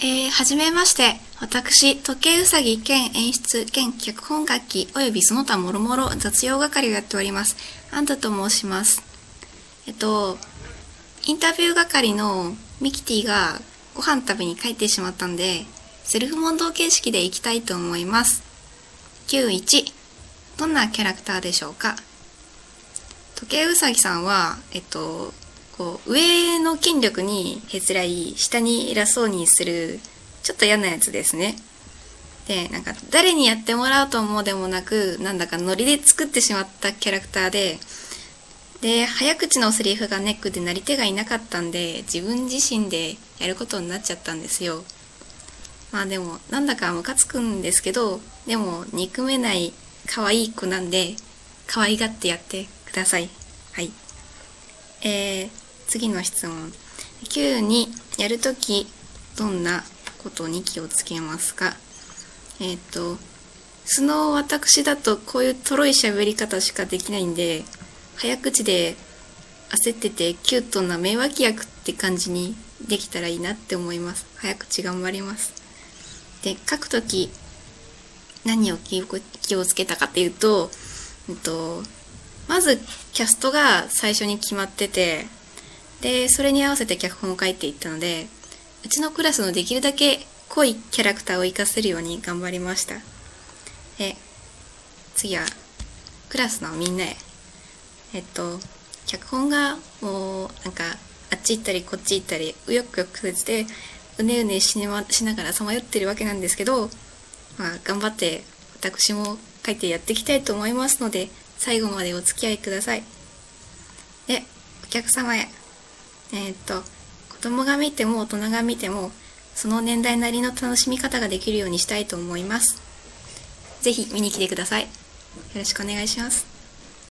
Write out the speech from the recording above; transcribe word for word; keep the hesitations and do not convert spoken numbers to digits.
えー、はじめまして。私、時計うさぎ兼演出兼脚本楽器及びその他もろもろ雑用係をやっております。アンタと申します。えっと、インタビュー係のミキティがご飯食べに帰ってしまったんで、セルフ問答形式でいきたいと思います。きゅういち、どんなキャラクターでしょうか？時計うさぎさんは、えっと、こう上の筋力にへつらい、下に偉そうにするちょっと嫌なやつですね。で、なんか誰にやってもらうと思うでもなく、なんだかノリで作ってしまったキャラクターで、で、早口のセリフがネックでなり手がいなかったんで、自分自身でやることになっちゃったんですよ。まあでも、なんだかムカつくんですけど、でも憎めない可愛い子なんで、可愛がってやってください。はい。えー、次の質問。きゅうにやるとき、どんなことに気をつけますか？えっと、素の私だとこういうとろい喋り方しかできないんで、早口で焦っててキュートな名脇役って感じにできたらいいなって思います。早口頑張ります。で、書くとき何を気をつけたかっていうと、えっと、まずキャストが最初に決まってて、で、それに合わせて脚本を書いていったので、うちのクラスのできるだけ濃いキャラクターを活かせるように頑張りました。で、次はクラスのみんなへ。えっと、脚本がもうなんかあっち行ったりこっち行ったりうよくよくしてうねうねしながらさまよってるわけなんですけど、まあ頑張って私も書いてやっていきたいと思いますので、最後までお付き合いください。で、お客様へ。えっと、子供が見ても大人が見てもその年代なりの楽しみ方ができるようにしたいと思います。ぜひ見に来てください。よろしくお願いします。